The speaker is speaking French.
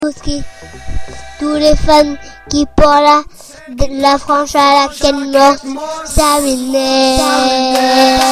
tous les fans qui pour la franche à la canne morte, ça m'énerve.